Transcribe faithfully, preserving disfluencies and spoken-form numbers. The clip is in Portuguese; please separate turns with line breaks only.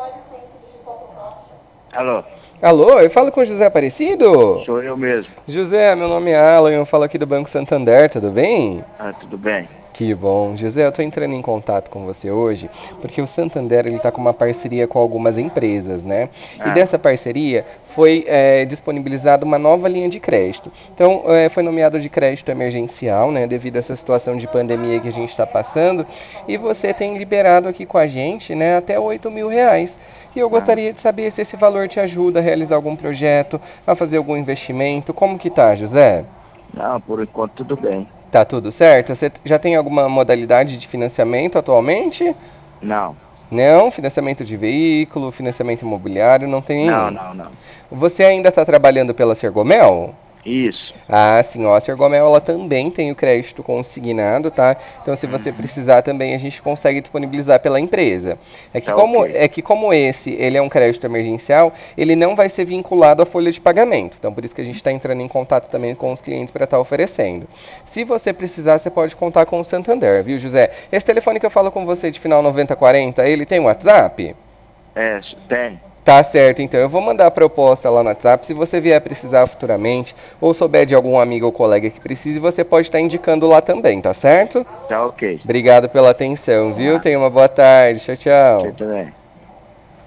Alô,
Alô, eu falo com o José Aparecido?
sou eu mesmo.
José, meu nome é Alan, eu falo aqui do Banco Santander, tudo bem?
Ah, tudo bem?
Que bom. José, eu estou entrando em contato com você hoje porque o Santander ele está com uma parceria com algumas empresas, né? E
Ah,
dessa parceria foi é, disponibilizada uma nova linha de crédito. Então, é, foi nomeado de crédito emergencial, né? Devido a essa situação de pandemia que a gente está passando. E você tem liberado aqui com a gente, né? Até oito mil reais. E eu
ah.
gostaria de saber se esse valor te ajuda a realizar algum projeto, a fazer algum investimento. Como que tá, José?
Não, por enquanto tudo bem.
Tá tudo certo? Você já tem alguma modalidade de financiamento atualmente?
Não,
Não, financiamento de veículo, financiamento imobiliário, não tem
não,
nenhum.
não, não.
Você ainda está trabalhando pela Sergomel?
Isso.
Ah, sim, ó, a Sergomel ela também tem o crédito consignado, tá? Então, se você
Uhum.
precisar também, a gente consegue disponibilizar pela empresa. É que
Tá
como,
ok.
é que como esse, ele é um crédito emergencial, ele não vai ser vinculado à folha de pagamento. Então, por isso que a gente está entrando em contato também com os clientes para estar oferecendo. Se você precisar, você pode contar com o Santander, viu, José? Esse telefone que eu falo com você de final noventa quarenta, ele tem WhatsApp?
É, tem.
Tá certo, então eu vou mandar a proposta lá no WhatsApp. Se você vier precisar futuramente, ou souber de algum amigo ou colega que precise, você pode estar indicando lá também, tá certo?
Tá ok.
Obrigado pela atenção, viu?
Ah,
Tenha uma boa tarde. Tchau,
você
tchau.
também.